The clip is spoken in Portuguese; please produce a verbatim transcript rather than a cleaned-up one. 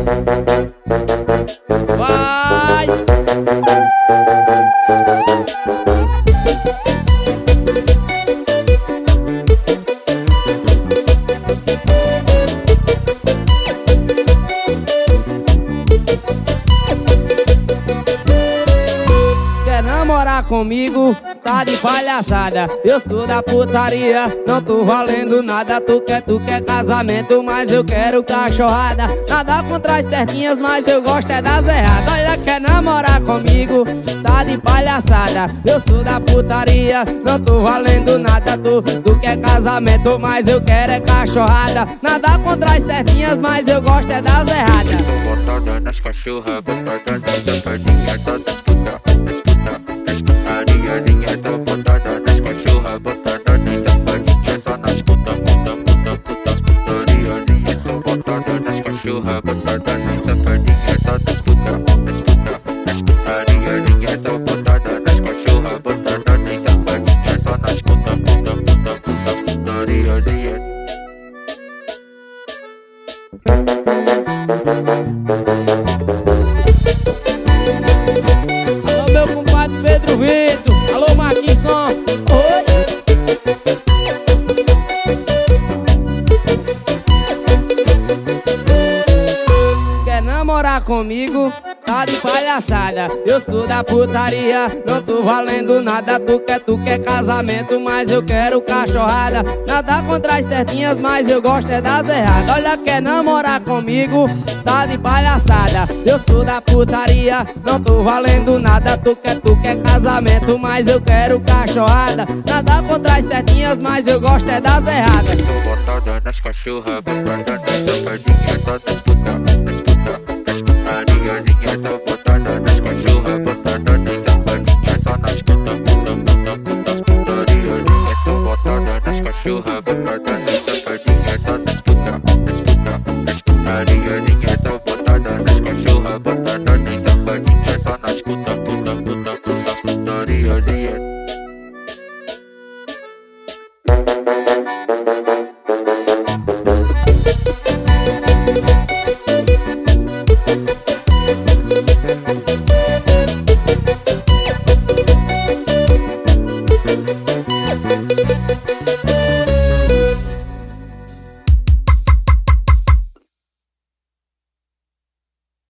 Vai! Quer namorar comigo? Tá de palhaçada, eu sou da putaria, não tô valendo nada. Tu quer, tu quer casamento, mas eu quero cachorrada. Nada contra as certinhas, mas eu gosto é das erradas. Olha, quer namorar comigo? Tá de palhaçada, eu sou da putaria, não tô valendo nada. Tu, tu quer casamento, mas eu quero é cachorrada. Nada contra as certinhas, mas eu gosto é das erradas. Botada nas cachorras, botada nas safadinhas, todas puta, nas puta, nas putariazinhas. Só botada nas cachorras, botada nas safadinhas, só nas puta, puta, puta, puta, putariazinhas. Só botada nas cachorras, botada nas safadinhas, todas puta, nas puta, nas putariazinhas. Só botada nas cachorras, botada nas safadinhas, só nas puta, puta, puta, puta, putariazinhas. Alô, meu compadre Pedro Vitor. Alô, Marquinhos Som. Oi. Quer namorar comigo? Tá de palhaçada, eu sou da putaria, não tô valendo nada. Tu quer, tu quer casamento, mas eu quero cachorrada. Nada contra as certinhas, mas eu gosto é das erradas. Olha, quer namorar comigo? Tá de palhaçada, eu sou da putaria, não tô valendo nada. Tu quer, tu quer casamento, mas eu quero cachorrada. Nada contra as certinhas, mas eu gosto é das erradas. Sou botada nas cachorras, botada nas safadinhas, todas puta, nas puta, nas putariazinhas. Sou botada nas cachorras, botada nas safadinhas, só nas puta, puta, puta, puta, putariazinhas. Sou botada nas cachorras, botada nas safadinhas, só nas puta, nas puta, nas putariazinhas. Sou botada nas cachorras, botada nas safadinhas, só nas puta, puta, puta, puta, putariazinhas.